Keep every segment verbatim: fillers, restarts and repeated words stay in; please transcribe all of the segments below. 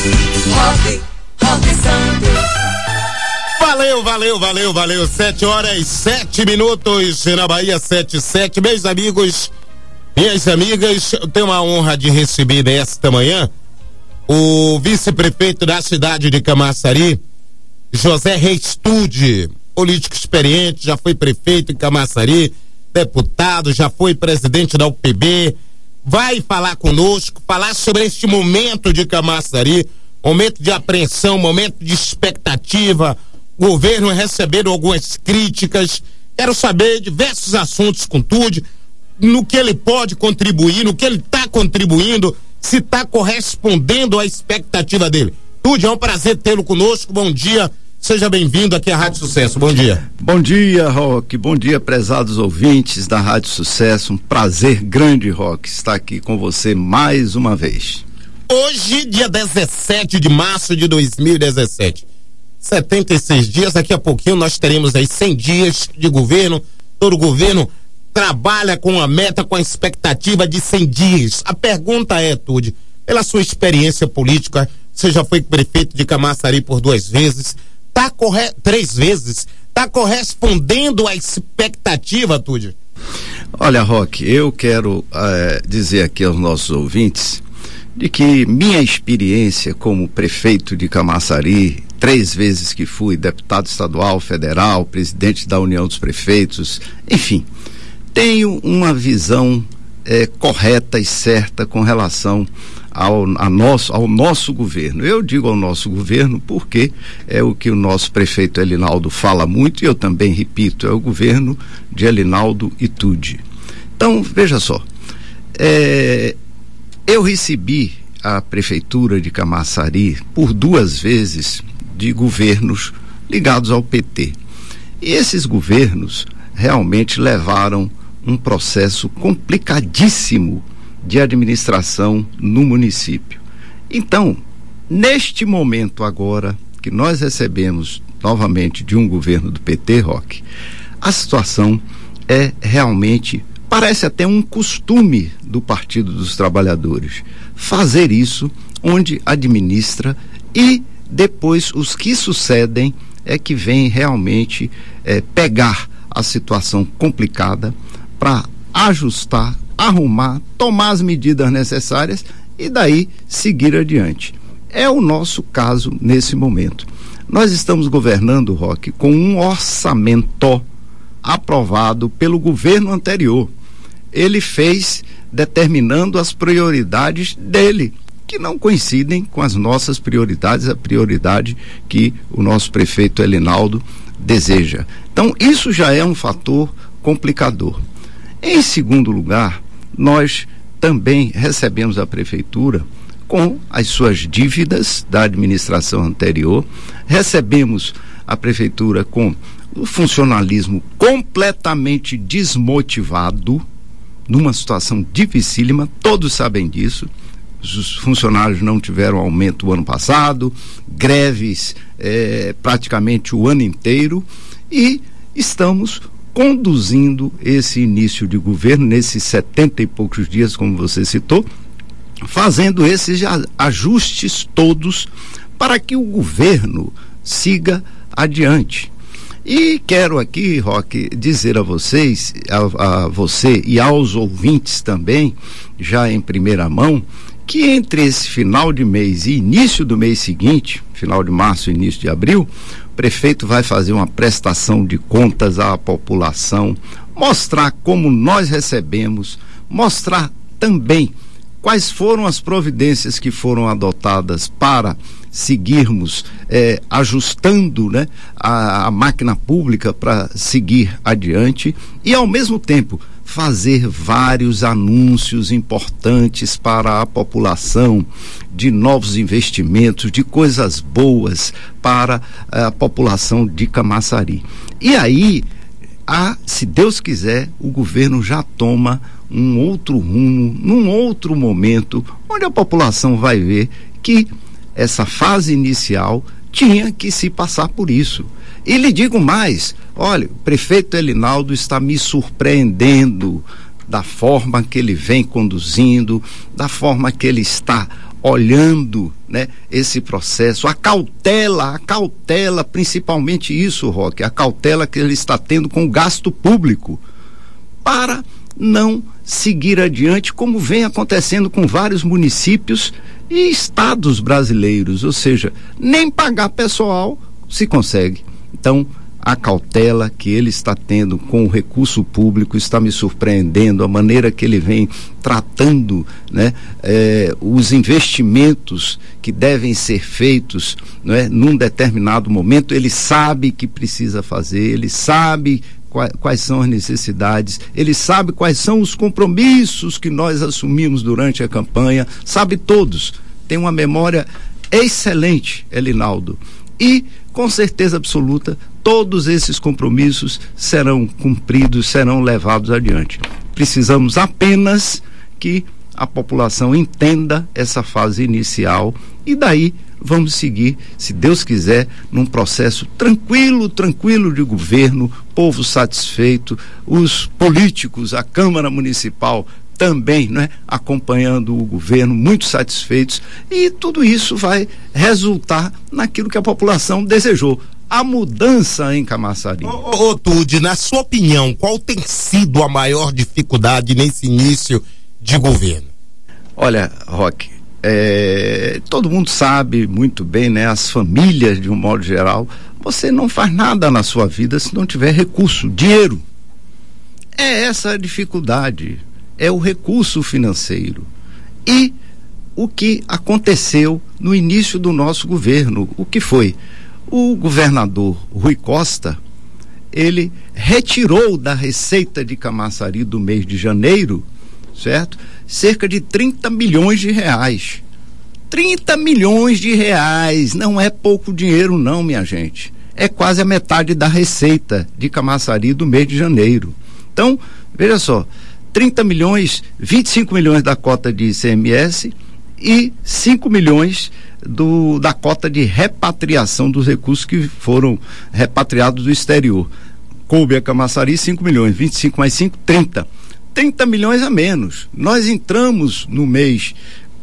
Rock, Rock Santos. Valeu, valeu, valeu, valeu. Sete horas, sete minutos na Bahia, sete, sete. Meus amigos, minhas amigas, eu tenho a honra de receber nesta manhã o vice-prefeito da cidade de Camaçari, José Restude, político experiente, já foi prefeito em Camaçari, deputado, já foi presidente da U P B, vai falar conosco, falar sobre este momento de Camaçari, momento de apreensão, momento de expectativa, governo recebendo algumas críticas. Quero saber diversos assuntos com Tude, no que ele pode contribuir, no que ele está contribuindo, se está correspondendo à expectativa dele. Tude, é um prazer tê-lo conosco, bom dia, seja bem-vindo aqui à Rádio Sucesso, bom dia. Bom dia, Rock, bom dia, prezados ouvintes da Rádio Sucesso, um prazer grande, Rock, estar aqui com você mais uma vez. Hoje, dia dezessete de março de dois mil e dezessete, setenta e seis dias, daqui a pouquinho nós teremos aí cem dias de governo, todo governo trabalha com a meta, com a expectativa de cem dias. A pergunta é, Tude, pela sua experiência política, você já foi prefeito de Camaçari por duas vezes, tá corre... três vezes, tá correspondendo à expectativa, Tude? Olha, Rock, eu quero eh, dizer aqui aos nossos ouvintes de que minha experiência como prefeito de Camaçari, três vezes que fui deputado estadual, federal, presidente da União dos Prefeitos, enfim, tenho uma visão eh, correta e certa com relação ao, a nosso, ao nosso governo. Eu digo ao nosso governo porque é o que o nosso prefeito Elinaldo fala muito, e eu também repito, é o governo de Elinaldo e Tude. Então, veja só, é, eu recebi a prefeitura de Camaçari por duas vezes de governos ligados ao P T. E esses governos realmente levaram um processo complicadíssimo de administração no município. Então, neste momento agora, que nós recebemos novamente de um governo do P T, Rock, a situação é realmente, parece até um costume do Partido dos Trabalhadores, fazer isso onde administra, e depois os que sucedem é que vem realmente é, pegar a situação complicada para ajustar, arrumar, tomar as medidas necessárias e daí seguir adiante. É o nosso caso nesse momento. Nós estamos governando, Rock, com um orçamento aprovado pelo governo anterior. Ele fez determinando as prioridades dele, que não coincidem com as nossas prioridades, a prioridade que o nosso prefeito Elinaldo deseja. Então, isso já é um fator complicador. Em segundo lugar, nós também recebemos a prefeitura com as suas dívidas da administração anterior, recebemos a prefeitura com o funcionalismo completamente desmotivado, numa situação dificílima, todos sabem disso. Os funcionários não tiveram aumento o ano passado, greves eh, praticamente o ano inteiro, e estamos conduzindo esse início de governo, nesses setenta e poucos dias, como você citou, fazendo esses ajustes todos para que o governo siga adiante. E quero aqui, Rock, dizer a vocês, a, a você e aos ouvintes também, já em primeira mão, que entre esse final de mês e início do mês seguinte, final de março e início de abril, o prefeito vai fazer uma prestação de contas à população, mostrar como nós recebemos, mostrar também quais foram as providências que foram adotadas para seguirmos eh, ajustando, né, a, a máquina pública para seguir adiante, e ao mesmo tempo fazer vários anúncios importantes para a população de novos investimentos, de coisas boas para a população de Camaçari. E aí, a, se Deus quiser, o governo já toma um outro rumo, num outro momento, onde a população vai ver que essa fase inicial tinha que se passar por isso. E lhe digo mais, olha, o prefeito Elinaldo está me surpreendendo da forma que ele vem conduzindo, da forma que ele está olhando, né, esse processo, a cautela, a cautela, principalmente isso, Roque, a cautela que ele está tendo com o gasto público, para não seguir adiante, como vem acontecendo com vários municípios e estados brasileiros, ou seja, nem pagar pessoal se consegue. Então, a cautela que ele está tendo com o recurso público está me surpreendendo, a maneira que ele vem tratando, né, eh, os investimentos que devem ser feitos, né, num determinado momento. Ele sabe que precisa fazer, ele sabe quais, quais são as necessidades, ele sabe quais são os compromissos que nós assumimos durante a campanha, sabe todos, tem uma memória excelente, Elinaldo, e com certeza absoluta todos esses compromissos serão cumpridos, serão levados adiante. Precisamos apenas que a população entenda essa fase inicial e daí vamos seguir, se Deus quiser, num processo tranquilo, tranquilo de governo, povo satisfeito, os políticos, a Câmara Municipal também, né, acompanhando o governo, muito satisfeitos, e tudo isso vai resultar naquilo que a população desejou, a mudança em Camaçari. Ô, ô, ô Tude, na sua opinião, qual tem sido a maior dificuldade nesse início de governo? Olha, Roque, é, todo mundo sabe muito bem, né, as famílias de um modo geral, você não faz nada na sua vida se não tiver recurso, dinheiro. É essa a dificuldade. É o recurso financeiro. E o que aconteceu no início do nosso governo, o que foi? O governador Rui Costa, ele retirou da receita de Camaçari do mês de janeiro, certo? Cerca de trinta milhões de reais. trinta milhões de reais, não é pouco dinheiro não, minha gente. É quase a metade da receita de Camaçari do mês de janeiro. Então, veja só, trinta milhões, vinte e cinco milhões da cota de I C M S e cinco milhões do, da cota de repatriação dos recursos que foram repatriados do exterior. Coube a Camaçari cinco milhões, vinte e cinco mais cinco, trinta. trinta milhões a menos. Nós entramos no mês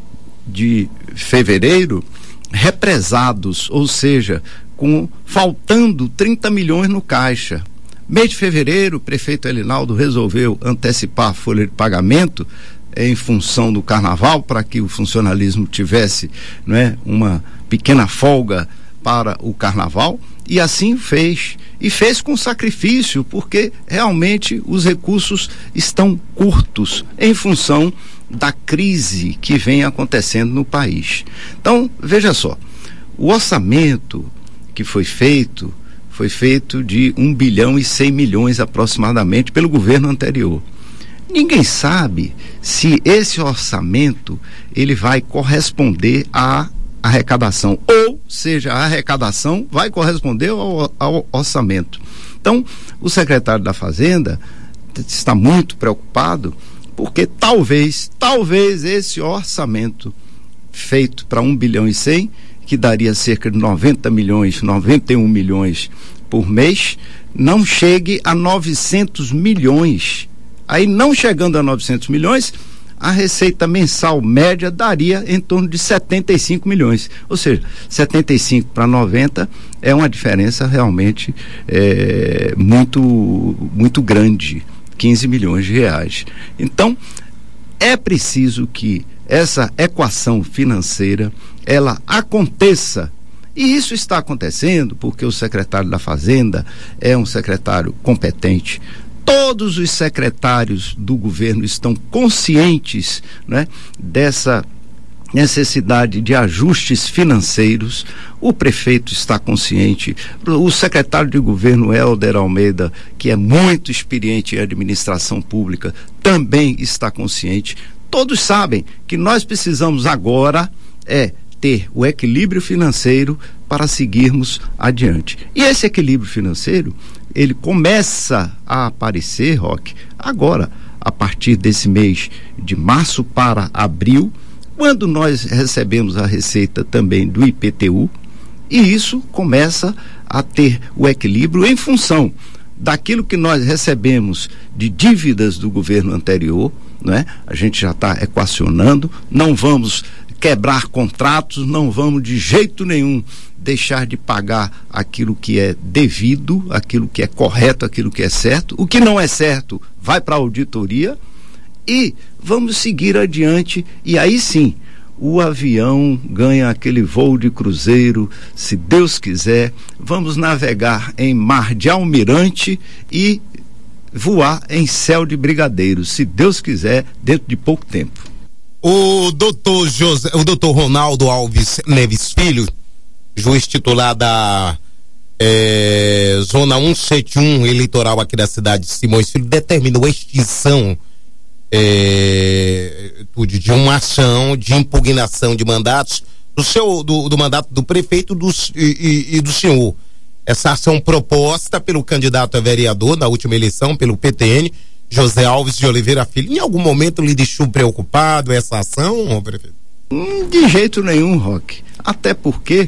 de fevereiro represados, ou seja, com faltando trinta milhões no caixa. Mês de fevereiro, o prefeito Elinaldo resolveu antecipar a folha de pagamento eh, em função do carnaval, para que o funcionalismo tivesse, não é, uma pequena folga para o carnaval, e assim fez. E fez com sacrifício, porque realmente os recursos estão curtos em função da crise que vem acontecendo no país. Então, veja só, o orçamento que foi feito foi feito de um bilhão e cem milhões aproximadamente pelo governo anterior. Ninguém sabe se esse orçamento ele vai corresponder à arrecadação, ou seja, a arrecadação vai corresponder ao, ao orçamento. Então, o secretário da Fazenda está muito preocupado, porque talvez, talvez esse orçamento feito para um bilhão e cem, que daria cerca de noventa milhões, noventa e um milhões por mês, não chegue a novecentos milhões. Aí, não chegando a novecentos milhões, a receita mensal média daria em torno de setenta e cinco milhões. Ou seja, setenta e cinco para noventa é uma diferença realmente é, muito, muito grande, quinze milhões de reais. Então, é preciso que essa equação financeira ela aconteça, e isso está acontecendo porque o secretário da Fazenda é um secretário competente. Todos os secretários do governo estão conscientes, né, dessa necessidade de ajustes financeiros. O prefeito está consciente, o secretário de governo Helder Almeida, que é muito experiente em administração pública, também está consciente. Todos sabem que nós precisamos agora é ter o equilíbrio financeiro para seguirmos adiante. E esse equilíbrio financeiro, ele começa a aparecer, Roque, agora, a partir desse mês de março para abril, quando nós recebemos a receita também do I P T U, e isso começa a ter o equilíbrio em função daquilo que nós recebemos de dívidas do governo anterior, né? A gente já está equacionando, não vamos quebrar contratos, não vamos de jeito nenhum deixar de pagar aquilo que é devido, aquilo que é correto, aquilo que é certo. O que não é certo vai para a auditoria e vamos seguir adiante, e aí sim o avião ganha aquele voo de cruzeiro, se Deus quiser, vamos navegar em mar de almirante e voar em céu de brigadeiro, se Deus quiser, dentro de pouco tempo. O doutor José, o doutor Ronaldo Alves Neves Filho, juiz titular da é, Zona cento e setenta e um eleitoral aqui da cidade de Simões Filho, determinou a extinção é, de uma ação de impugnação de mandatos do seu do, do mandato do prefeito dos, e, e, e do senhor. Essa ação proposta pelo candidato a vereador na última eleição pelo P T N, José Alves de Oliveira Filho. Em algum momento lhe deixou preocupado essa ação, prefeito? De jeito nenhum, Roque. Até porque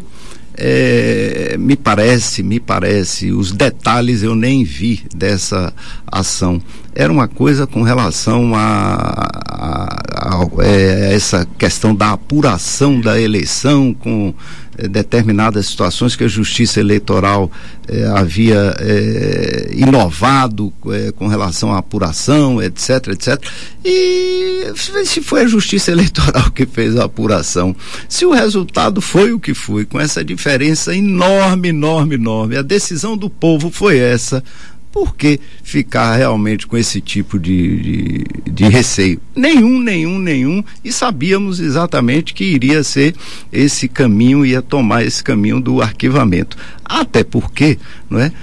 é, me parece, me parece, os detalhes eu nem vi dessa ação. Era uma coisa com relação a, a, a, a essa questão da apuração da eleição com é, determinadas situações que a Justiça Eleitoral é, havia é, inovado é, com relação à apuração, etc, etcétera. E se foi a Justiça Eleitoral que fez a apuração, se o resultado foi o que foi, com essa diferença enorme, enorme, enorme, a decisão do povo foi essa, por que ficar realmente com esse tipo de, de, de receio? Nenhum, nenhum, nenhum, e sabíamos exatamente que iria ser esse caminho, ia tomar esse caminho do arquivamento. Até porque, não é,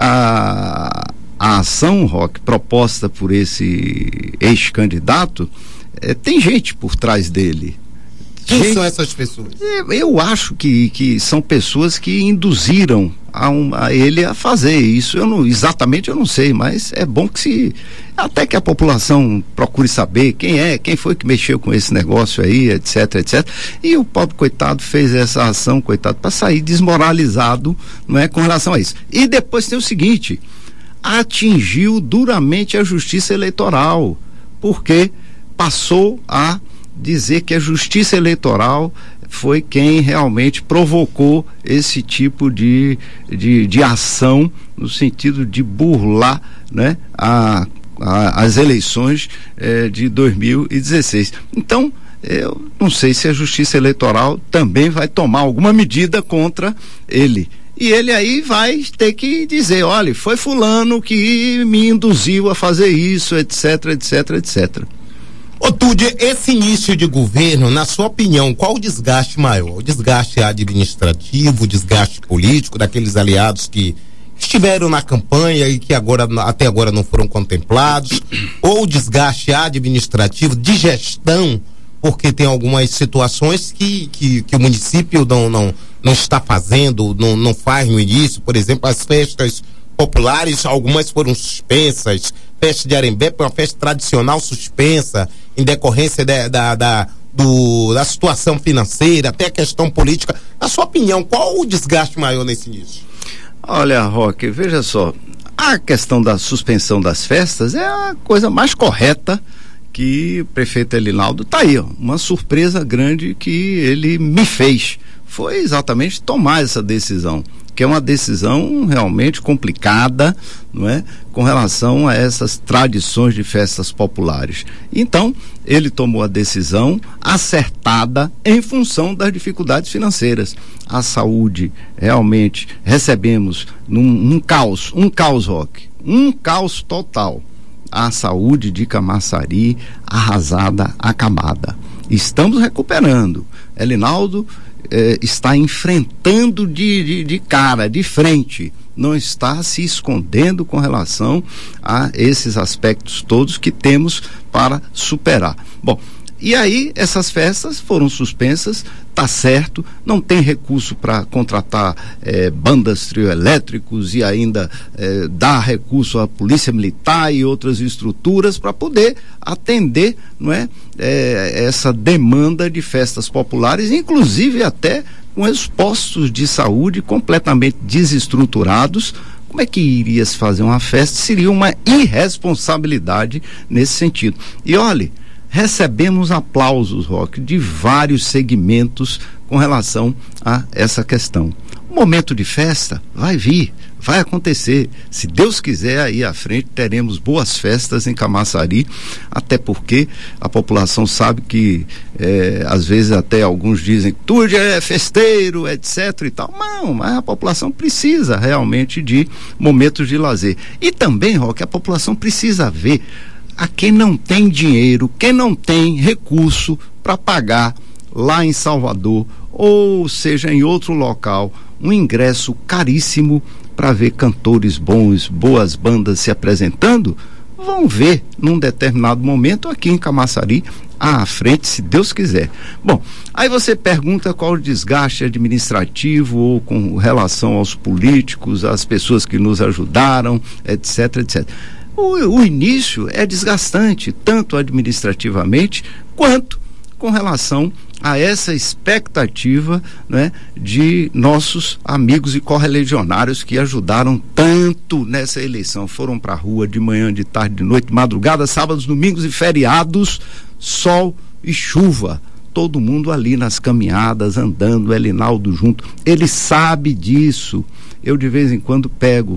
a, a ação, Roque, proposta por esse ex-candidato, é, tem gente por trás dele. Quem gente, são essas pessoas? Eu acho que, que são pessoas que induziram a, um, a ele a fazer isso. Eu não, exatamente eu não sei, mas é bom que se até que a população procure saber quem é, quem foi que mexeu com esse negócio aí, etc, etcétera. E o pobre coitado fez essa ação, coitado, para sair desmoralizado, não é, com relação a isso. E depois tem o seguinte, atingiu duramente a Justiça Eleitoral, porque passou a dizer que a Justiça Eleitoral foi quem realmente provocou esse tipo de, de, de ação no sentido de burlar, né, a, a, as eleições eh, de dois mil e dezesseis. Então, eu não sei se a Justiça Eleitoral também vai tomar alguma medida contra ele. E ele aí vai ter que dizer, olha, foi fulano que me induziu a fazer isso, etc, etc, etcétera. Ô Tude, esse início de governo, na sua opinião, qual o desgaste maior? O desgaste administrativo, o desgaste político daqueles aliados que estiveram na campanha e que agora, até agora não foram contemplados, ou o desgaste administrativo de gestão, porque tem algumas situações que, que, que o município não, não, não está fazendo, não, não faz no início, por exemplo, as festas populares, algumas foram suspensas, festa de Arembé foi uma festa tradicional suspensa, em decorrência de, da, da, do, da situação financeira, até a questão política. Na sua opinião, qual o desgaste maior nesse início? Olha, Roque, veja só, a questão da suspensão das festas é a coisa mais correta que o prefeito Elinaldo tá aí, ó, uma surpresa grande que ele me fez, foi exatamente tomar essa decisão, que é uma decisão realmente complicada, não é? Com relação a essas tradições de festas populares. Então, ele tomou a decisão acertada em função das dificuldades financeiras. A saúde, realmente, recebemos num um caos, um caos, Roque, um caos total. A saúde de Camaçari arrasada, acabada. Estamos recuperando. Elinaldo Eh, está enfrentando de, de, de cara, de frente, não está se escondendo com relação a esses aspectos todos que temos para superar. Bom, e aí essas festas foram suspensas, tá certo, não tem recurso para contratar eh, bandas trio elétricos e ainda eh, dar recurso à polícia militar e outras estruturas para poder atender, não é, eh, essa demanda de festas populares, inclusive até com os postos de saúde completamente desestruturados. Como é que iria se fazer uma festa? Seria uma irresponsabilidade nesse sentido. E olhe, recebemos aplausos, Roque, de vários segmentos com relação a essa questão. O momento de festa vai vir, vai acontecer. Se Deus quiser, aí à frente teremos boas festas em Camaçari, até porque a população sabe que é, às vezes até alguns dizem que tudo é festeiro, etc e tal. Não, mas a população precisa realmente de momentos de lazer. E também, Roque, a população precisa ver a quem não tem dinheiro, quem não tem recurso para pagar lá em Salvador, ou seja, em outro local, um ingresso caríssimo para ver cantores bons, boas bandas se apresentando, vão ver num determinado momento aqui em Camaçari, à frente, se Deus quiser. Bom, aí você pergunta qual o desgaste administrativo ou com relação aos políticos, às pessoas que nos ajudaram, etc, etcétera. O, o início é desgastante, tanto administrativamente quanto com relação a essa expectativa, né, de nossos amigos e correligionários que ajudaram tanto nessa eleição. Foram para a rua de manhã, de tarde, de noite, de madrugada, sábados, domingos e feriados, sol e chuva. Todo mundo ali nas caminhadas, andando, Elinaldo junto. Ele sabe disso. Eu de vez em quando pego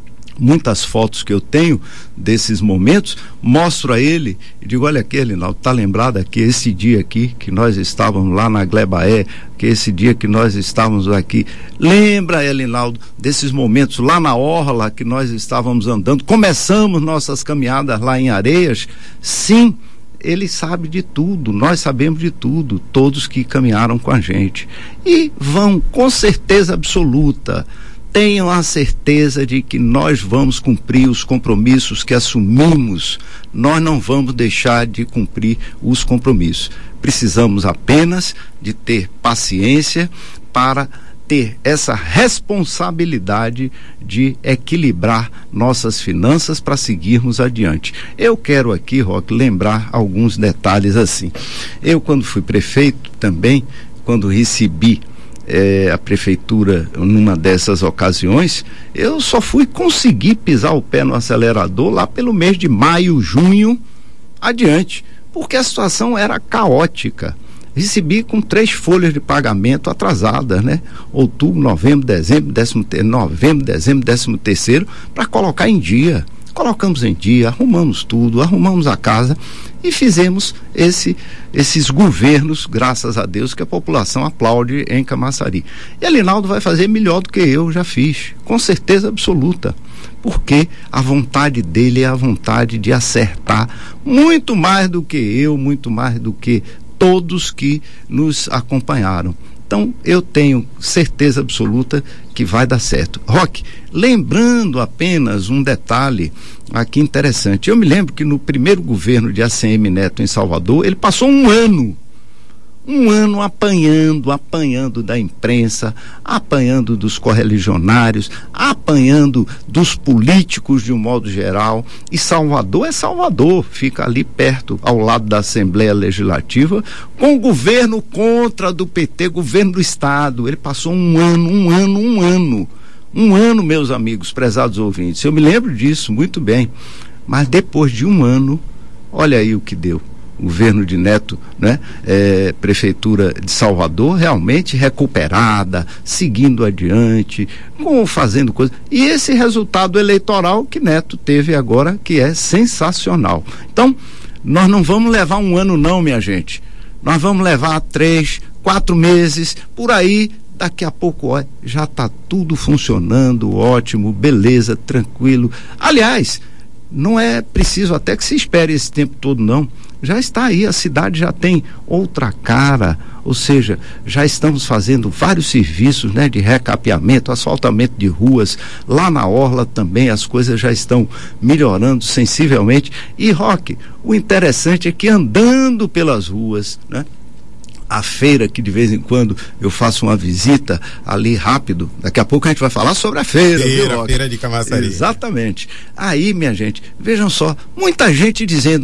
muitas fotos que eu tenho desses momentos, mostro a ele e digo, olha aqui, Elinaldo, tá lembrado aqui esse dia aqui que nós estávamos lá na Glebaé, que esse dia que nós estávamos aqui, lembra, Elinaldo, desses momentos lá na orla que nós estávamos andando, começamos nossas caminhadas lá em Areias? Sim, ele sabe de tudo, nós sabemos de tudo, todos que caminharam com a gente, e vão com certeza absoluta. Tenham a certeza de que nós vamos cumprir os compromissos que assumimos. Nós não vamos deixar de cumprir os compromissos. Precisamos apenas de ter paciência para ter essa responsabilidade de equilibrar nossas finanças para seguirmos adiante. Eu quero aqui, Roque, lembrar alguns detalhes assim. Eu, quando fui prefeito também, quando recebi É, a prefeitura numa dessas ocasiões, eu só fui conseguir pisar o pé no acelerador lá pelo mês de maio, junho adiante, porque a situação era caótica. Recebi com três folhas de pagamento atrasadas, né? Outubro, novembro, dezembro, décimo terceiro, novembro, dezembro, décimo terceiro, para colocar em dia. Colocamos em dia, arrumamos tudo, arrumamos a casa e fizemos esse, esses governos, graças a Deus, que a população aplaude em Camaçari. E Elinaldo vai fazer melhor do que eu já fiz, com certeza absoluta, porque a vontade dele é a vontade de acertar muito mais do que eu, muito mais do que todos que nos acompanharam. Então, eu tenho certeza absoluta que vai dar certo. Roque, lembrando apenas um detalhe aqui interessante. Eu me lembro que no primeiro governo de A C M Neto em Salvador, ele passou um ano, um ano apanhando, apanhando da imprensa, apanhando dos correligionários, apanhando dos políticos de um modo geral. E Salvador é Salvador, fica ali perto, ao lado da Assembleia Legislativa, com o governo contra do P T, governo do Estado. Ele passou um ano, um ano, um ano. Um ano, meus amigos, prezados ouvintes. Eu me lembro disso muito bem. Mas depois de um ano, olha aí o que deu. Governo de Neto, né? É, Prefeitura de Salvador realmente recuperada, seguindo adiante, com, fazendo coisas. E esse resultado eleitoral que Neto teve agora, que é sensacional. Então, nós não vamos levar um ano não, minha gente. Nós vamos levar três, quatro meses, por aí. Daqui a pouco, ó, já está tudo funcionando, ótimo, beleza, tranquilo. Aliás, não é preciso até que se espere esse tempo todo, não. Já está aí, a cidade já tem outra cara, ou seja, já estamos fazendo vários serviços, né, de recapeamento, asfaltamento de ruas, lá na orla também as coisas já estão melhorando sensivelmente. E, Roque, o interessante é que andando pelas ruas, né, a feira que de vez em quando eu faço uma visita ali rápido, daqui a pouco a gente vai falar sobre a feira. Feira, feira de Camaçari. Exatamente. Aí, minha gente, vejam só, muita gente dizendo, olha,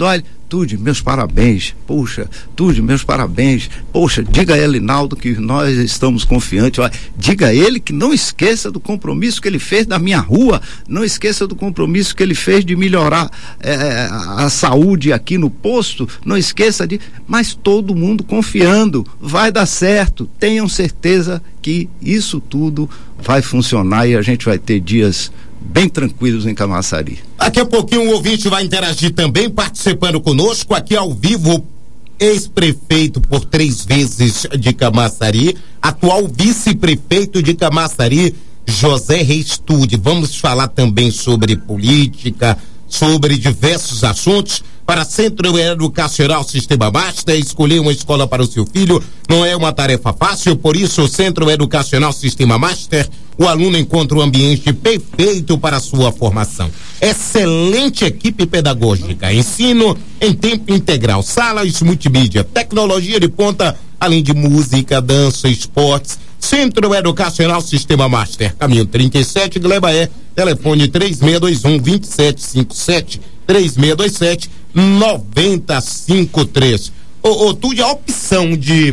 Tude, meus parabéns, poxa, Tude, meus parabéns, poxa, diga a Elinaldo que nós estamos confiantes, olha, diga a ele que não esqueça do compromisso que ele fez da minha rua, não esqueça do compromisso que ele fez de melhorar é, a saúde aqui no posto, não esqueça de, mas todo mundo confiando, vai dar certo, tenham certeza que isso tudo vai funcionar e a gente vai ter dias bem tranquilos em Camaçari. Daqui a pouquinho o ouvinte vai interagir também, participando conosco aqui ao vivo, ex-prefeito por três vezes de Camaçari, atual vice-prefeito de Camaçari, José Reis Tude. Vamos falar também sobre política, sobre diversos assuntos. Para Centro Educacional Sistema Master, escolher uma escola para o seu filho não é uma tarefa fácil, por isso o Centro Educacional Sistema Master, o aluno encontra o ambiente perfeito para a sua formação. Excelente equipe pedagógica, ensino em tempo integral, salas multimídia, tecnologia de ponta, além de música, dança, esportes. Centro Educacional Sistema Master, caminho trinta e sete, Glebaé, telefone três seis dois um, dois sete cinco sete, três seis dois sete, nove zero cinco três. Ô, ô Tude, a opção de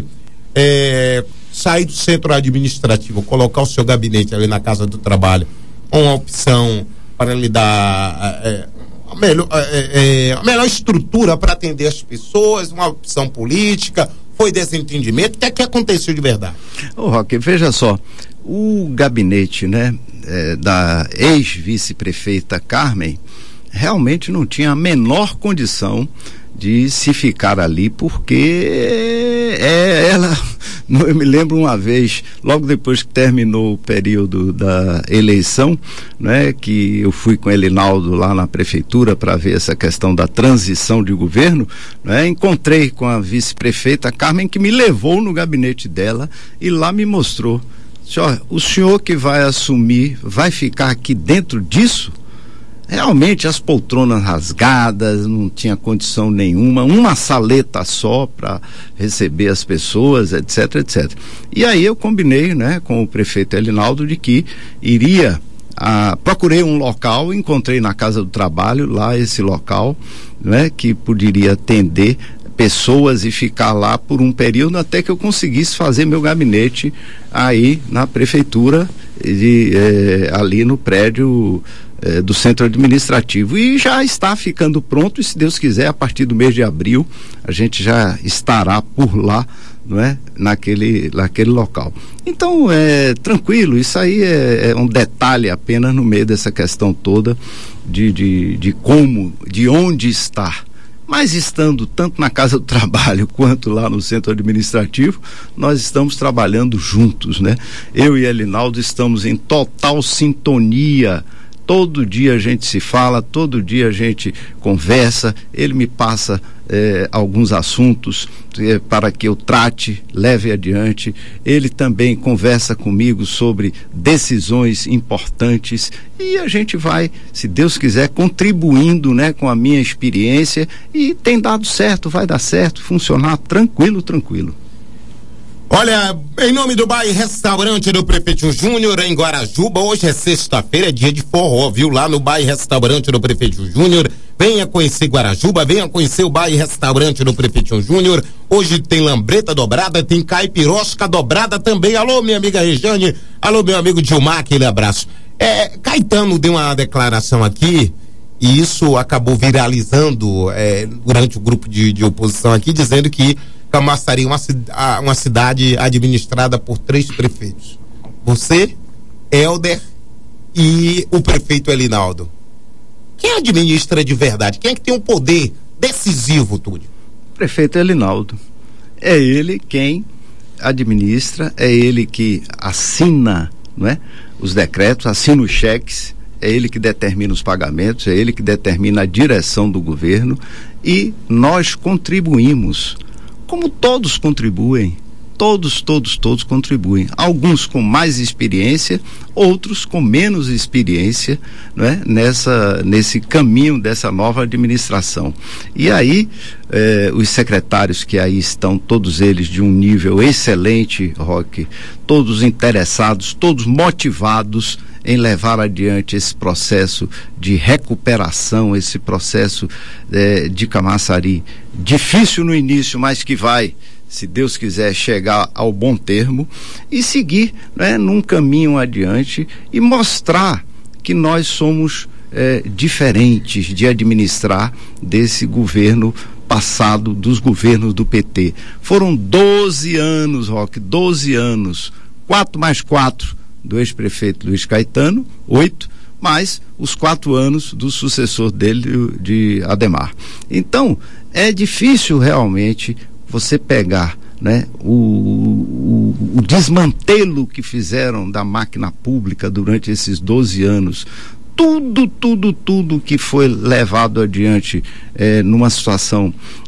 é, sair do centro administrativo, colocar o seu gabinete ali na casa do trabalho, uma opção para lhe dar é, a, melhor, é, é, a melhor estrutura para atender as pessoas, uma opção política, foi desentendimento, o que é que aconteceu de verdade? Ô Roque, veja só, o gabinete, né, é, da ex-vice-prefeita Carmen realmente não tinha a menor condição de se ficar ali, porque é, ela, eu me lembro uma vez, logo depois que terminou o período da eleição, né, que eu fui com o Elinaldo lá na prefeitura para ver essa questão da transição de governo, né, encontrei com a vice-prefeita Carmen, que me levou no gabinete dela e lá me mostrou, senhor, o senhor que vai assumir vai ficar aqui dentro disso? Realmente as poltronas rasgadas, não tinha condição nenhuma, uma saleta só para receber as pessoas, etc, etcétera. E aí eu combinei, né, com o prefeito Elinaldo de que iria, ah, procurei um local, encontrei na Casa do Trabalho lá esse local, né, que poderia atender pessoas e ficar lá por um período até que eu conseguisse fazer meu gabinete aí na prefeitura, de, eh, ali no prédio eh, do centro administrativo, e já está ficando pronto, e se Deus quiser, a partir do mês de abril a gente já estará por lá, não é? Naquele, naquele local. Então, é tranquilo, isso aí é, é um detalhe apenas no meio dessa questão toda de, de, de como, de onde estar. Mas estando tanto na Casa do Trabalho quanto lá no centro administrativo, nós estamos trabalhando juntos, né? Eu e Elinaldo estamos em total sintonia. Todo dia a gente se fala, todo dia a gente conversa, ele me passa eh, alguns assuntos eh, para que eu trate, leve adiante. Ele também conversa comigo sobre decisões importantes e a gente vai, se Deus quiser, contribuindo, né, com a minha experiência, e tem dado certo, vai dar certo, funcionar tranquilo, tranquilo. Olha, em nome do Bar e Restaurante do Prefeito Júnior, em Guarajuba, hoje é sexta-feira, é dia de forró, viu? Lá no Bar e Restaurante do Prefeito Júnior, venha conhecer Guarajuba, venha conhecer o Bar e Restaurante do Prefeito Júnior. Hoje tem lambreta dobrada, tem caipirosca dobrada também. Alô, minha amiga Rejane, alô, meu amigo Dilmar, aquele abraço. É, Caetano deu uma declaração aqui, e isso acabou viralizando é, durante o grupo de, de oposição aqui, dizendo que Camaçari é uma, uma cidade administrada por três prefeitos. Você, Helder e o prefeito Elinaldo. Quem administra de verdade? Quem é que tem um poder decisivo, Túlio? Prefeito Elinaldo. É ele quem administra, é ele que assina, não é, os decretos, assina os cheques, é ele que determina os pagamentos, é ele que determina a direção do governo, e nós contribuímos, como todos contribuem, todos, todos, todos contribuem. Alguns com mais experiência, outros com menos experiência, não é? Nessa, nesse caminho dessa nova administração. E aí, eh, os secretários que aí estão, todos eles de um nível excelente, Roque, todos interessados, todos motivados em levar adiante esse processo de recuperação, esse processo eh, de Camaçari, difícil no início, mas que vai, se Deus quiser, chegar ao bom termo e seguir, né, num caminho adiante e mostrar que nós somos eh, diferentes de administrar desse governo passado, dos governos do P T. Foram doze anos, Roque, doze anos, quatro mais quatro do ex-prefeito Luiz Caetano, oito, mais os quatro anos do sucessor dele, de Adhemar. Então, é difícil realmente você pegar, né, o, o, o desmantelo que fizeram da máquina pública durante esses doze anos, tudo, tudo, tudo que foi levado adiante eh, numa situação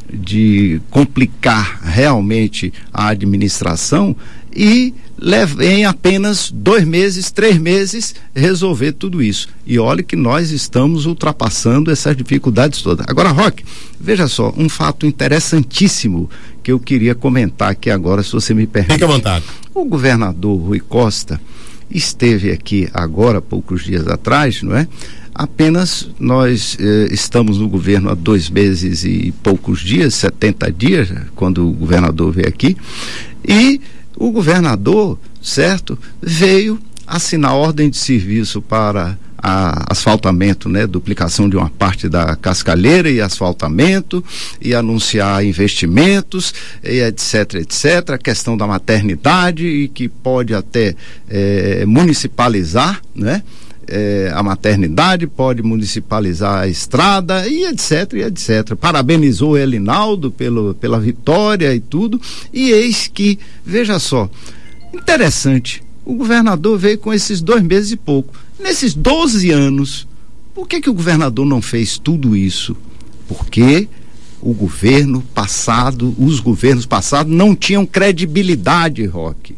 de complicar realmente a administração e em apenas dois meses, três meses, resolver tudo isso. E olha que nós estamos ultrapassando essas dificuldades todas. Agora, Roque, veja só, um fato interessantíssimo que eu queria comentar aqui agora, se você me permite. Fique à vontade. O governador Rui Costa esteve aqui agora, poucos dias atrás, não é? Apenas nós eh, estamos no governo há dois meses e poucos dias, setenta dias, quando o governador veio aqui, e o governador, certo, veio assinar ordem de serviço para a asfaltamento, né, duplicação de uma parte da Cascalheira e asfaltamento, e anunciar investimentos, e etc, etc, a questão da maternidade, e que pode até eh, municipalizar, né, eh, a maternidade, pode municipalizar a estrada, e etc, e etc. Parabenizou o Elinaldo pelo, pela vitória e tudo, e eis que, veja só, interessante, o governador veio com esses dois meses e pouco. Nesses doze anos, por que que o governador não fez tudo isso? Porque o governo passado, os governos passados não tinham credibilidade, Roque.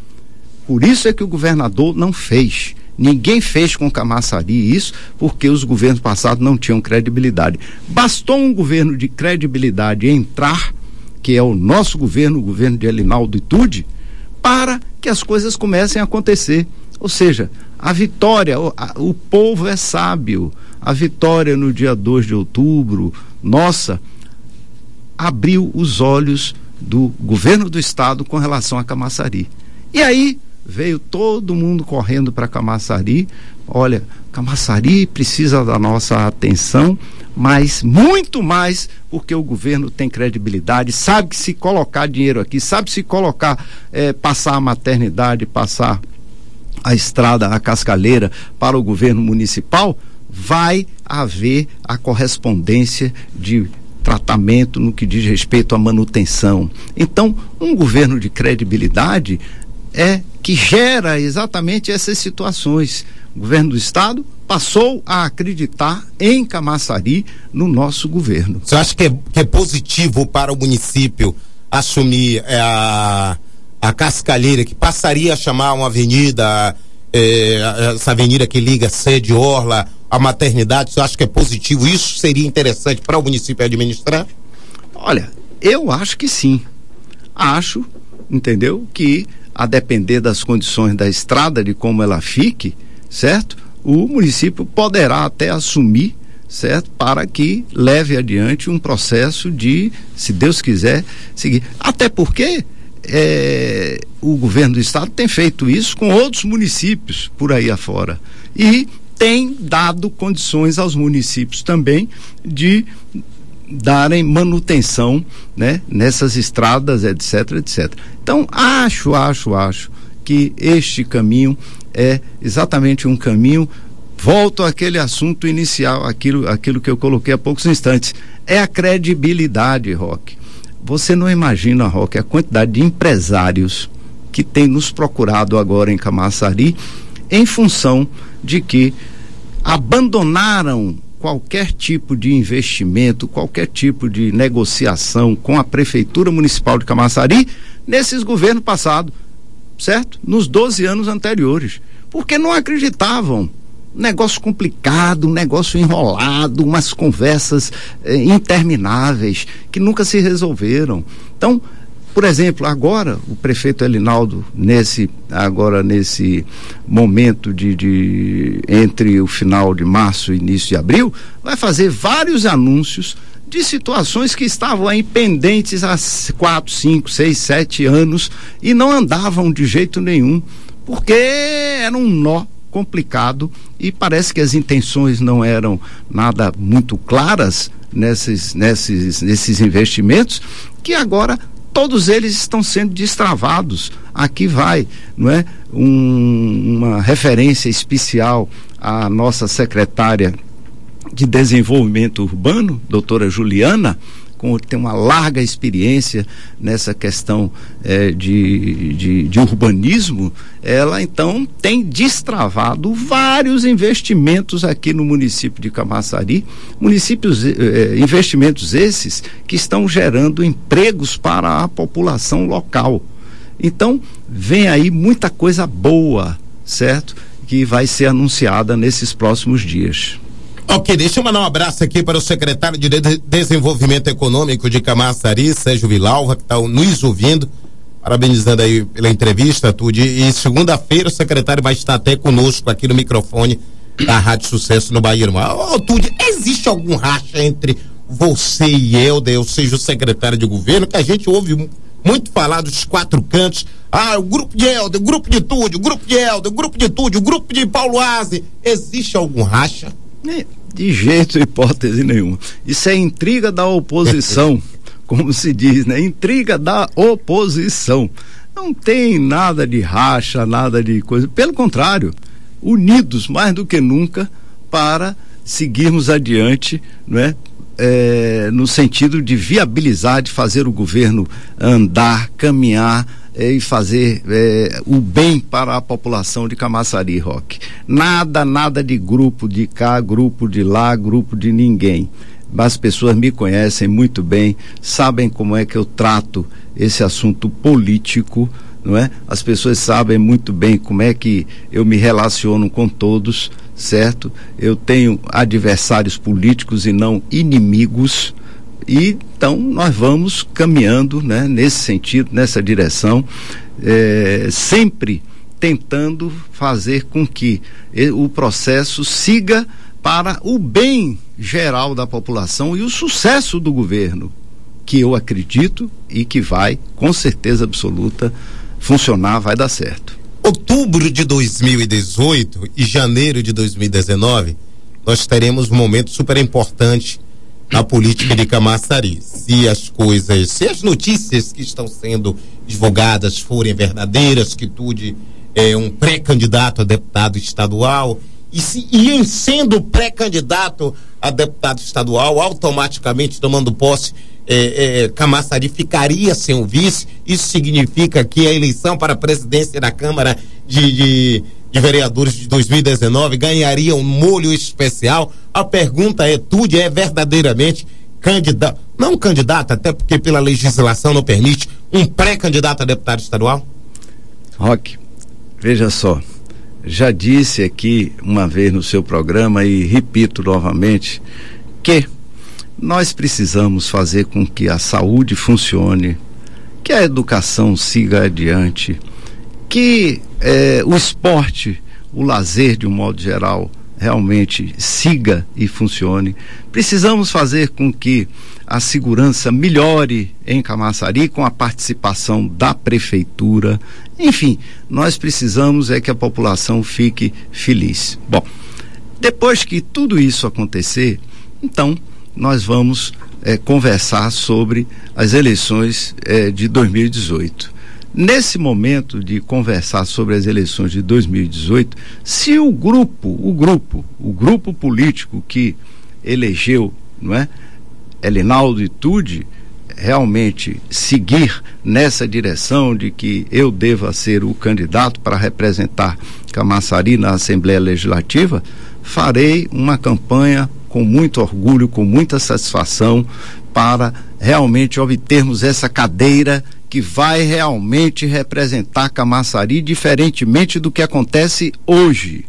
Por isso é que o governador não fez. Ninguém fez com Camaçari isso, porque os governos passados não tinham credibilidade. Bastou um governo de credibilidade entrar, que é o nosso governo, o governo de Elinaldo e Tude, para que as coisas comecem a acontecer. Ou seja, a vitória, o, a, o povo é sábio. A vitória no dia dois de outubro, nossa, abriu os olhos do governo do estado com relação a Camaçari. E aí veio todo mundo correndo para Camaçari. Olha, Camaçari precisa da nossa atenção, mas muito mais porque o governo tem credibilidade, sabe que se colocar dinheiro aqui, sabe se colocar, eh, passar a maternidade, passar a estrada, a Cascalheira para o governo municipal, vai haver a correspondência de tratamento no que diz respeito à manutenção. Então, um governo de credibilidade é que gera exatamente essas situações. O governo do estado passou a acreditar em Camaçari no nosso governo. Você acha que é, que é positivo para o município assumir é, a, a Cascalheira, que passaria a chamar uma avenida, é, essa avenida que liga sede Orla à maternidade? Você acha que é positivo? Isso seria interessante para o município administrar? Olha, eu acho que sim. Acho, entendeu, que a depender das condições da estrada, de como ela fique, certo? O município poderá até assumir, certo? Para que leve adiante um processo de, se Deus quiser, seguir. Até porque é, o governo do estado tem feito isso com outros municípios por aí afora. E tem dado condições aos municípios também de darem manutenção, né, nessas estradas, etc, etcétera. Então, acho, acho, acho que este caminho é exatamente um caminho, volto àquele assunto inicial, aquilo, aquilo que eu coloquei há poucos instantes, é a credibilidade, Roque. Você não imagina, Roque, a quantidade de empresários que tem nos procurado agora em Camaçari em função de que abandonaram qualquer tipo de investimento, qualquer tipo de negociação com a Prefeitura Municipal de Camaçari nesses governos passados, certo? Nos doze anos anteriores, porque não acreditavam. Negócio complicado, negócio enrolado, umas conversas eh, intermináveis que nunca se resolveram. Então, por exemplo, agora o prefeito Elinaldo, nesse, agora nesse momento de, de entre o final de março e início de abril, vai fazer vários anúncios de situações que estavam aí pendentes há quatro, cinco, seis, sete anos e não andavam de jeito nenhum, porque era um nó complicado e parece que as intenções não eram nada muito claras nesses, nesses, nesses investimentos, que agora todos eles estão sendo destravados. Aqui vai, não é? Um, uma referência especial à nossa secretária de Desenvolvimento Urbano, doutora Juliana, com, tem uma larga experiência nessa questão eh, de, de, de urbanismo. Ela então tem destravado vários investimentos aqui no município de Camaçari, municípios, eh, investimentos esses que estão gerando empregos para a população local. Então vem aí muita coisa boa, certo? Que vai ser anunciada nesses próximos dias. Ok, deixa eu mandar um abraço aqui para o secretário de Desenvolvimento Econômico de Camaçari, Sérgio Vilalva, que está nos ouvindo, parabenizando aí pela entrevista, tudo. E segunda-feira o secretário vai estar até conosco aqui no microfone da Rádio Sucesso no Bahia. Ô, oh, Tude, existe algum racha entre você e Helder, ou seja, o secretário de governo, que a gente ouve muito falar dos quatro cantos? Ah, o grupo de Helder, o grupo de Tude, o grupo de Helder, o grupo de Tude, o grupo de Paulo Aze. Existe algum racha? De jeito, hipótese nenhuma. Isso é intriga da oposição, como se diz, né? Intriga da oposição. Não tem nada de racha, nada de coisa. Pelo contrário, unidos mais do que nunca para seguirmos adiante, não é? É, no sentido de viabilizar, de fazer o governo andar, caminhar é, e fazer é, o bem para a população de Camaçari, Roque. Nada, nada de grupo de cá, grupo de lá, grupo de ninguém. As pessoas me conhecem muito bem, sabem como é que eu trato esse assunto político, não é? As pessoas sabem muito bem como é que eu me relaciono com todos, certo? Eu tenho adversários políticos e não inimigos, e então nós vamos caminhando, né, nesse sentido, nessa direção, é, sempre tentando fazer com que o processo siga para o bem geral da população e o sucesso do governo, que eu acredito e que vai, com certeza absoluta, funcionar, vai dar certo. Outubro de dois mil e dezoito e janeiro de dois mil e dezenove, nós teremos um momento super importante na política de Camaçari. Se as coisas, se as notícias que estão sendo divulgadas forem verdadeiras, que Tude é um pré-candidato a deputado estadual, e, se, e em sendo pré-candidato a deputado estadual, automaticamente tomando posse, É, é, Camaçari ficaria sem o vice. Isso significa que a eleição para a presidência da Câmara de, de, de Vereadores de dois mil e dezenove ganharia um molho especial. A pergunta é: Tude é verdadeiramente candidato, não candidato, até porque pela legislação não permite, um pré-candidato a deputado estadual? Roque, veja só, já disse aqui uma vez no seu programa e repito novamente que nós precisamos fazer com que a saúde funcione, que a educação siga adiante, que eh, o esporte, o lazer de um modo geral, realmente siga e funcione. Precisamos fazer com que a segurança melhore em Camaçari com a participação da prefeitura. Enfim, nós precisamos é que a população fique feliz. Bom, depois que tudo isso acontecer, então nós vamos eh, conversar sobre as eleições eh, de dois mil e dezoito. Nesse momento de conversar sobre as eleições de dois mil e dezoito, se o grupo, o grupo, o grupo político que elegeu, não é, Elinaldo e Tude, realmente seguir nessa direção de que eu deva ser o candidato para representar Camaçari na Assembleia Legislativa, farei uma campanha com muito orgulho, com muita satisfação, para realmente obtermos essa cadeira que vai realmente representar Camaçari, diferentemente do que acontece hoje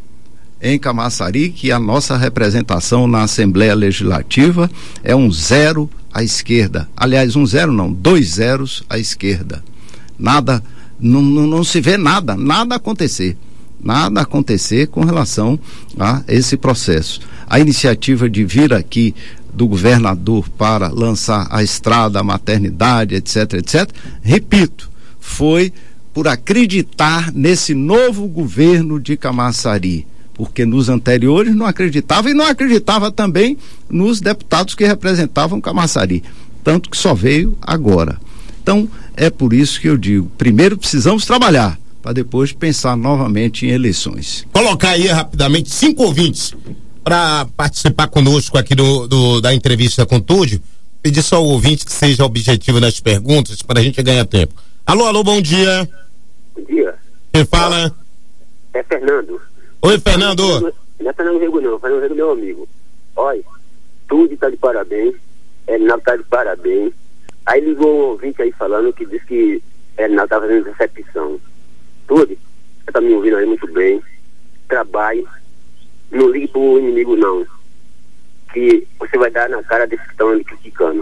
em Camaçari, que a nossa representação na Assembleia Legislativa é um zero à esquerda. Aliás, um zero não, dois zeros à esquerda. Nada, não, não, não se vê nada, nada acontecer. Nada acontecer com relação a esse processo. A iniciativa de vir aqui do governador para lançar a estrada, a maternidade, etc, etc, repito, foi por acreditar nesse novo governo de Camaçari, porque nos anteriores não acreditava, e não acreditava também nos deputados que representavam Camaçari, tanto que só veio agora. Então, é por isso que eu digo, primeiro precisamos trabalhar, para depois pensar novamente em eleições. Colocar aí rapidamente cinco ouvintes para participar conosco aqui do, do, da entrevista com o Túlio. Pedir só ao ouvinte que seja objetivo nas perguntas para a gente ganhar tempo. Alô, alô, bom dia. Bom dia. Quem fala? É Fernando. Oi, Fernando. Não é Fernando Rego não, Fernando Rego meu amigo. Olha, Túlio tá de parabéns, Erinaldo tá de parabéns. Aí ligou um ouvinte aí falando que disse que Erinaldo tá fazendo recepção. Túlio, você tá me ouvindo aí muito bem. Trabalhe. Não ligue pro inimigo não, que você vai dar na cara desses que estão ali criticando.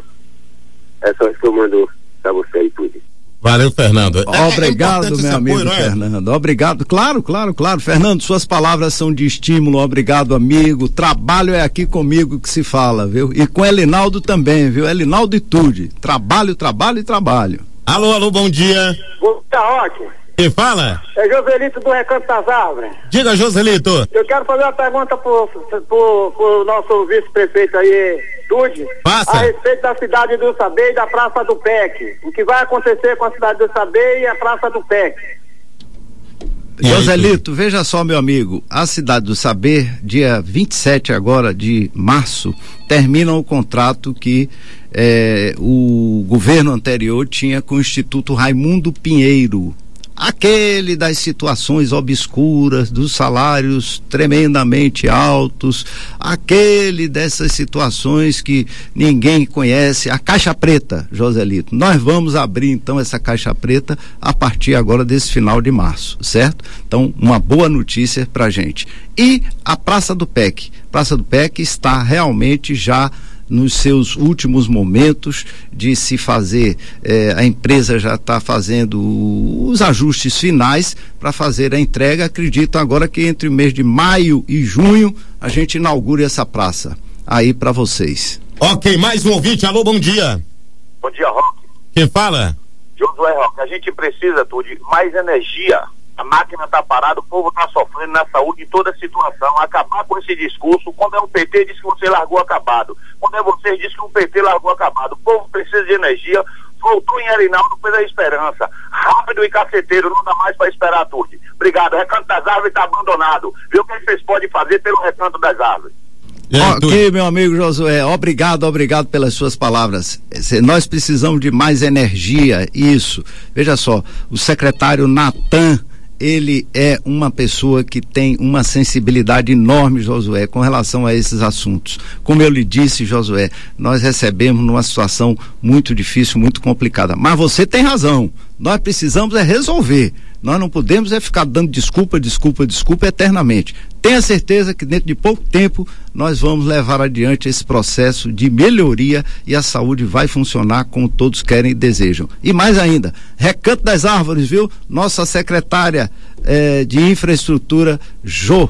É só isso que eu mando pra você aí, Túlio. Valeu, Fernando. Obrigado, é, é meu amigo apoio, Fernando. É? Obrigado, claro, claro, claro. Fernando, suas palavras são de estímulo. Obrigado, amigo. Trabalho é aqui comigo que se fala, viu? E com Elinaldo também, viu? Elinaldo e Tude. Trabalho, trabalho e trabalho. Alô, alô, bom dia. Bom dia, Roque. Quem fala? É Joselito do Recanto das Árvores. Diga, Joselito. Eu quero fazer uma pergunta pro, pro, pro nosso vice-prefeito aí, Tude. Passa. A respeito da cidade do Saber e da Praça do P E C. O que vai acontecer com a cidade do Saber e a Praça do P E C? Joselito, veja só, meu amigo, a Cidade do Saber, dia vinte e sete agora de março, termina o contrato que eh, o governo anterior tinha com o Instituto Raimundo Pinheiro. Aquele das situações obscuras, dos salários tremendamente altos, aquele dessas situações que ninguém conhece, a caixa preta, Joselito. Nós vamos abrir então essa caixa preta a partir agora desse final de março, certo? Então, uma boa notícia pra gente. E a Praça do P E C. Praça do P E C está realmente já nos seus últimos momentos de se fazer, eh, a empresa já está fazendo os ajustes finais para fazer a entrega. Acredito agora que entre o mês de maio e junho a gente inaugure essa praça aí para vocês. Ok, mais um ouvinte. Alô, bom dia. Bom dia, Roque. Quem fala? Josué Roque. A gente precisa, tudo de mais energia. A máquina está parada, o povo está sofrendo na saúde em toda situação. Acabar com esse discurso. Quando é o P T, diz que você largou acabado. Quando é você, diz que o P T largou acabado. O povo precisa de energia. Voltou em Erinaldo pela esperança. Rápido e caceteiro, não dá mais para esperar tudo. Obrigado. Recanto das Árvores está abandonado. Vê o que vocês podem fazer pelo Recanto das Árvores. Ok, meu amigo Josué, obrigado, obrigado pelas suas palavras. Nós precisamos de mais energia, isso. Veja só, o secretário Natan, ele é uma pessoa que tem uma sensibilidade enorme, Josué, com relação a esses assuntos. Como eu lhe disse, Josué, nós recebemos numa situação muito difícil, muito complicada. Mas você tem razão, nós precisamos é resolver. Nós não podemos é ficar dando desculpa, desculpa, desculpa eternamente. Tenha certeza que dentro de pouco tempo nós vamos levar adiante esse processo de melhoria e a saúde vai funcionar como todos querem e desejam. E mais ainda, Recanto das Árvores, viu? Nossa secretária eh, de infraestrutura, Jô,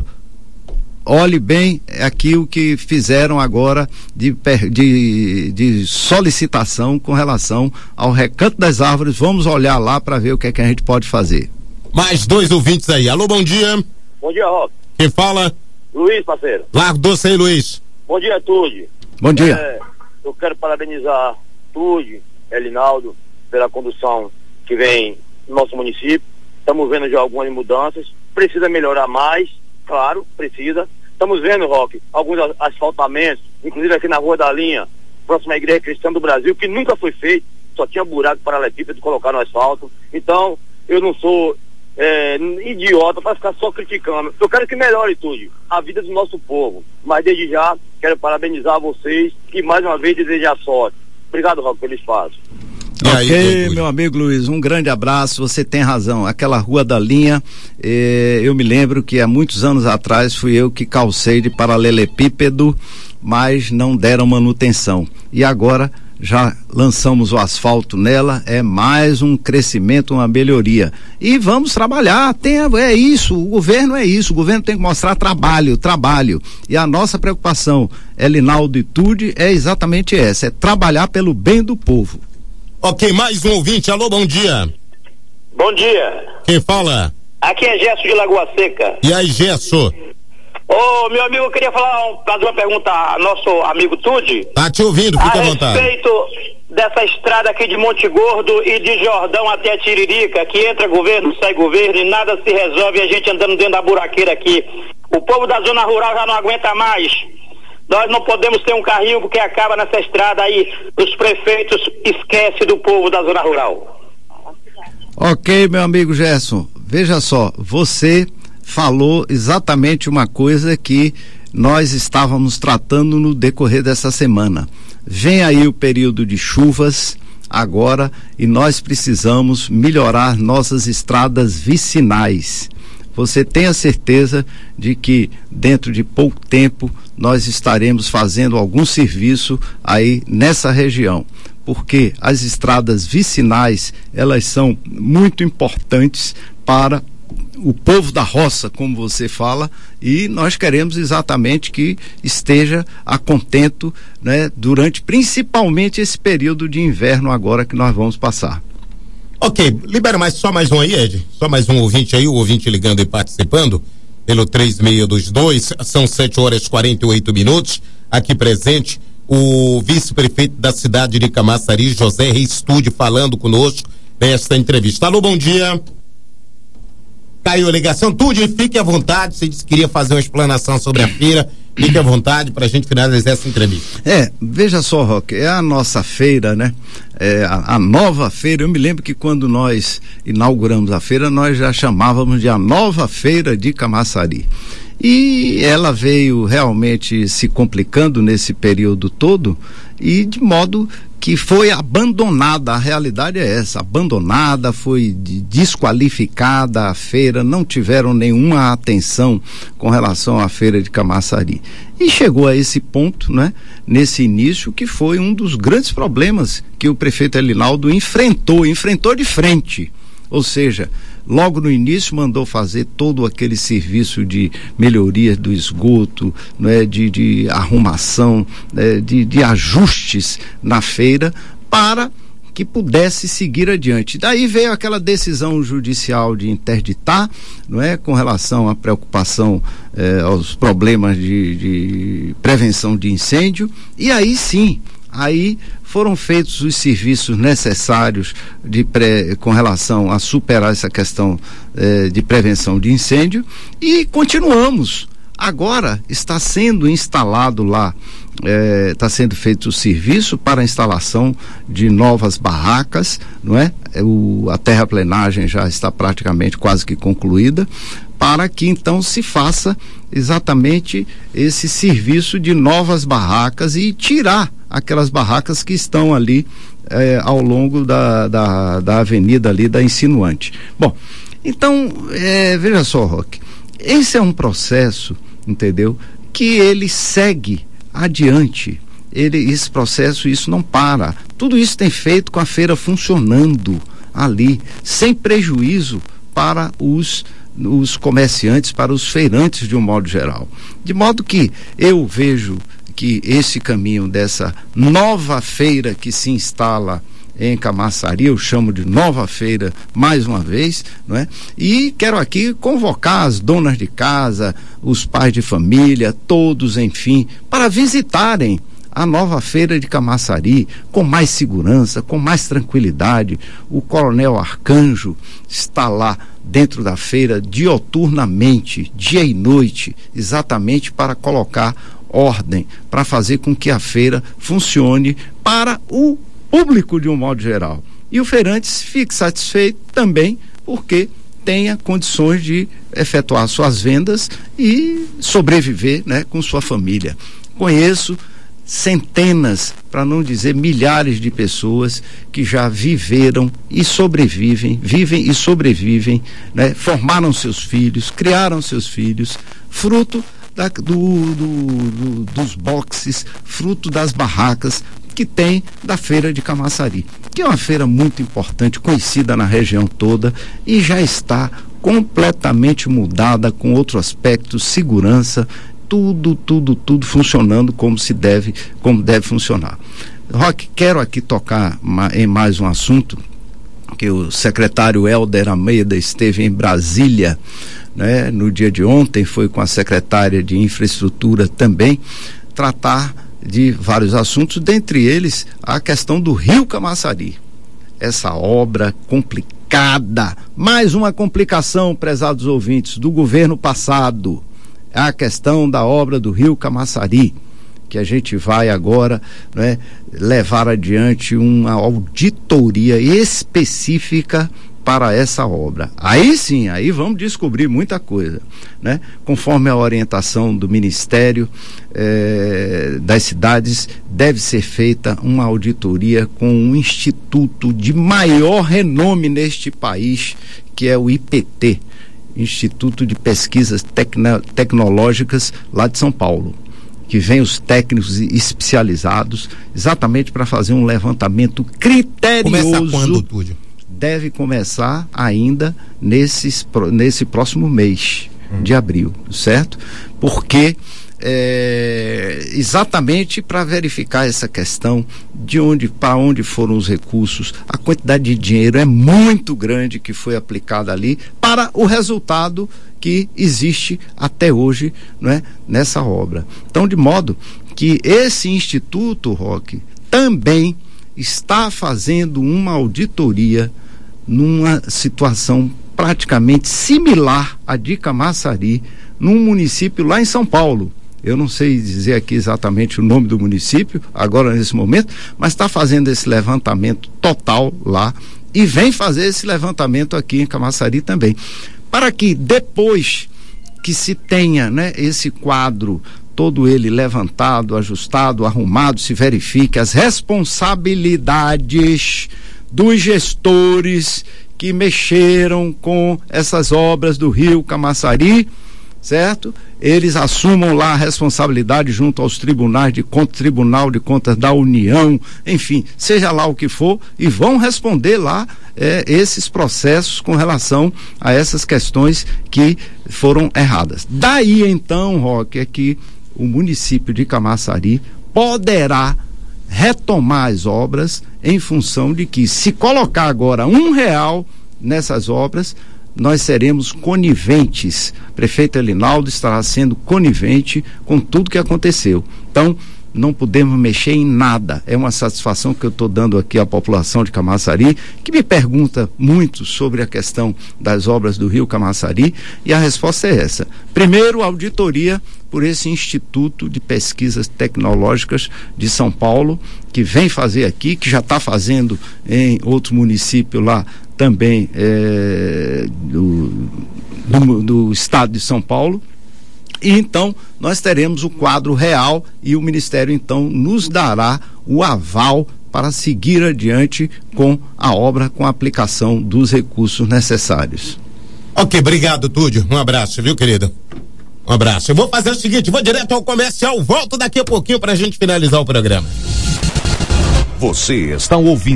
olhe bem aqui o que fizeram agora de, de, de solicitação com relação ao Recanto das Árvores. Vamos olhar lá para ver o que é que a gente pode fazer. Mais dois ouvintes aí. Alô, bom dia. Bom dia, Roque. Quem fala? Luiz, parceiro. Largo doce aí, Luiz. Bom dia, Tude. Bom dia. É, eu quero parabenizar Tude, Elinaldo, pela condução que vem no nosso município. Estamos vendo já algumas mudanças. Precisa melhorar mais, claro, precisa. Estamos vendo, Roque, alguns asfaltamentos, inclusive aqui na Rua da Linha, próxima à Igreja Cristã do Brasil, que nunca foi feito, só tinha buraco paralelepípedo, colocar no asfalto. Então, eu não sou é, idiota para ficar só criticando. Eu quero que melhore tudo, a vida do nosso povo. Mas desde já, quero parabenizar vocês e mais uma vez desejar sorte. Obrigado, Roque, pelo espaço. E ok, aí, meu amigo Luiz, um grande abraço, você tem razão, aquela Rua da Linha, eh, eu me lembro que há muitos anos atrás fui eu que calcei de paralelepípedo, mas não deram manutenção, e agora já lançamos o asfalto nela, é mais um crescimento, uma melhoria, e vamos trabalhar, tem, é isso, o governo é isso, o governo tem que mostrar trabalho, trabalho, e a nossa preocupação, Elinaldo e Tude, é exatamente essa, é trabalhar pelo bem do povo. Ok, mais um ouvinte, alô, bom dia. Bom dia. Quem fala? Aqui é Gesso de Lagoa Seca. E aí, Gesso? Ô, oh, meu amigo, eu queria falar, fazer uma pergunta ao nosso amigo Tude. Tá te ouvindo, fica à vontade. A respeito dessa estrada aqui de Monte Gordo e de Jordão até Tiririca, que entra governo, sai governo e nada se resolve, a gente andando dentro da buraqueira aqui. O povo da zona rural já não aguenta mais. Nós não podemos ter um carrinho porque acaba nessa estrada aí, os prefeitos esquecem do povo da zona rural. Ok, meu amigo Gerson, veja só, você falou exatamente uma coisa que nós estávamos tratando no decorrer dessa semana. Vem aí o período de chuvas agora e nós precisamos melhorar nossas estradas vicinais. Você tenha certeza de que dentro de pouco tempo nós estaremos fazendo algum serviço aí nessa região, porque as estradas vicinais, elas são muito importantes para o povo da roça, como você fala, e nós queremos exatamente que esteja a contento, né, durante principalmente esse período de inverno agora que nós vamos passar. Ok, libera mais, só mais um aí, Ed, só mais um ouvinte aí, o ouvinte ligando e participando pelo três seis dois dois, são sete horas e quarenta e oito minutos, aqui presente o vice-prefeito da cidade de Camaçari, José Reis Tude, falando conosco nesta entrevista. Alô, bom dia. Caiu a ligação, Tude, fique à vontade, você disse que queria fazer uma explanação sobre a feira, fique à vontade para a gente finalizar essa entrevista. É, veja só, Roque, é a nossa feira, né? É, a, a nova feira, eu me lembro que quando nós inauguramos a feira, nós já chamávamos de a nova feira de Camaçari. E ela veio realmente se complicando nesse período todo e de modo que foi abandonada, a realidade é essa, abandonada, foi desqualificada a feira, não tiveram nenhuma atenção com relação à feira de Camaçari. E chegou a esse ponto, né, nesse início, que foi um dos grandes problemas que o prefeito Elinaldo enfrentou, enfrentou de frente, ou seja, logo no início mandou fazer todo aquele serviço de melhoria do esgoto, né, de, de arrumação, né, de, de ajustes na feira para que pudesse seguir adiante. Daí veio aquela decisão judicial de interditar, não é, com relação à preocupação eh, aos problemas de, de prevenção de incêndio, e aí sim, aí foram feitos os serviços necessários de pré, com relação a superar essa questão eh, de prevenção de incêndio e continuamos. Agora está sendo instalado lá, está eh, sendo feito o serviço para a instalação de novas barracas, não é? O, a terraplenagem já está praticamente quase que concluída, para que então se faça exatamente esse serviço de novas barracas e tirar aquelas barracas que estão ali eh, ao longo da, da, da avenida ali da Insinuante. Bom, então, eh, veja só, Roque, esse é um processo, entendeu, que ele segue adiante, ele, esse processo, isso não para, tudo isso tem feito com a feira funcionando ali, sem prejuízo para os os comerciantes, para os feirantes de um modo geral, de modo que eu vejo que esse caminho dessa nova feira que se instala em Camaçari, eu chamo de nova feira mais uma vez, não é? E quero aqui convocar as donas de casa, os pais de família, todos, enfim, para visitarem a nova feira de Camaçari com mais segurança, com mais tranquilidade. O Coronel Arcanjo está lá dentro da feira dioturnamente, dia e noite, exatamente para colocar ordem, para fazer com que a feira funcione para o público de um modo geral. E o feirante fique satisfeito também, porque tenha condições de efetuar suas vendas e sobreviver, né, com sua família. Conheço centenas, para não dizer milhares de pessoas que já viveram e sobrevivem, vivem e sobrevivem, né? Formaram seus filhos, criaram seus filhos, fruto da, do, do, do, dos boxes, fruto das barracas que tem da Feira de Camaçari, que é uma feira muito importante, conhecida na região toda e já está completamente mudada com outro aspecto, segurança, tudo, tudo, tudo funcionando como se deve, como deve funcionar. Roque, quero aqui tocar ma, em mais um assunto, que o secretário Helder Almeida esteve em Brasília, né, no dia de ontem, foi com a secretária de Infraestrutura também, tratar de vários assuntos, dentre eles a questão do Rio Camaçari. Essa obra complicada, mais uma complicação, prezados ouvintes, do governo passado, a questão da obra do Rio Camaçari, que a gente vai agora, né, levar adiante uma auditoria específica para essa obra. Aí sim, aí vamos descobrir muita coisa, né? Conforme a orientação do Ministério eh, das Cidades, deve ser feita uma auditoria com um instituto de maior renome neste país, que é o I P T, Instituto de Pesquisas Tecno- Tecnológicas lá de São Paulo, que vem os técnicos especializados exatamente para fazer um levantamento criterioso. Começa quando, Túlio? Deve começar ainda nesses, nesse próximo mês hum. de abril, certo? Porque é, exatamente para verificar essa questão de onde, para onde foram os recursos, a quantidade de dinheiro é muito grande que foi aplicada ali para o resultado que existe até hoje, não é, nessa obra. Então, de modo que esse instituto, Roque, também está fazendo uma auditoria numa situação praticamente similar à de Camaçari, num município lá em São Paulo. Eu não sei dizer aqui exatamente o nome do município, agora nesse momento, mas está fazendo esse levantamento total lá e vem fazer esse levantamento aqui em Camaçari também. Para que depois que se tenha, né, esse quadro todo ele levantado, ajustado, arrumado, se verifique as responsabilidades dos gestores que mexeram com essas obras do Rio Camaçari, certo? Eles assumam lá a responsabilidade junto aos tribunais de contas, Tribunal de Contas da União, enfim, seja lá o que for, e vão responder lá é, esses processos com relação a essas questões que foram erradas. Daí então, Roque, é que o município de Camaçari poderá retomar as obras em função de que, se colocar agora um real nessas obras, nós seremos coniventes. O prefeito Elinaldo estará sendo conivente com tudo que aconteceu. Então, não podemos mexer em nada. É uma satisfação que eu estou dando aqui à população de Camaçari, que me pergunta muito sobre a questão das obras do Rio Camaçari, e a resposta é essa. Primeiro, auditoria por esse Instituto de Pesquisas Tecnológicas de São Paulo, que vem fazer aqui, que já está fazendo em outro município lá também é, do, do, do estado de São Paulo. E então nós teremos o quadro real e o Ministério então nos dará o aval para seguir adiante com a obra, com a aplicação dos recursos necessários. Ok, obrigado, Túlio. Um abraço, viu, querido? Um abraço. Eu vou fazer o seguinte, vou direto ao comercial, volto daqui a pouquinho para a gente finalizar o programa. Você está ouvindo